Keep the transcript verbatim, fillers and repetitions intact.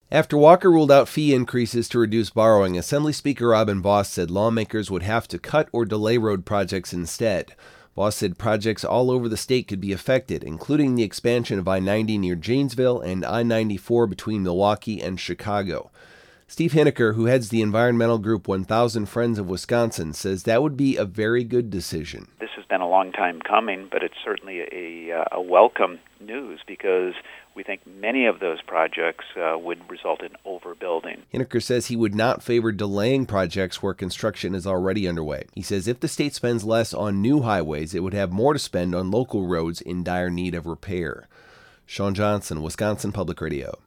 After Walker ruled out fee increases to reduce borrowing, Assembly Speaker Robin Vos said lawmakers would have to cut or delay road projects instead. Vos said projects all over the state could be affected, including the expansion of I ninety near Janesville and I ninety-four between Milwaukee and Chicago. Steve Hineker, who heads the environmental group one thousand Friends of Wisconsin, says that would be a very good decision. This has been a long time coming, but it's certainly a, a welcome news because we think many of those projects uh, would result in overbuilding. Hineker says he would not favor delaying projects where construction is already underway. He says if the state spends less on new highways, it would have more to spend on local roads in dire need of repair. Sean Johnson, Wisconsin Public Radio.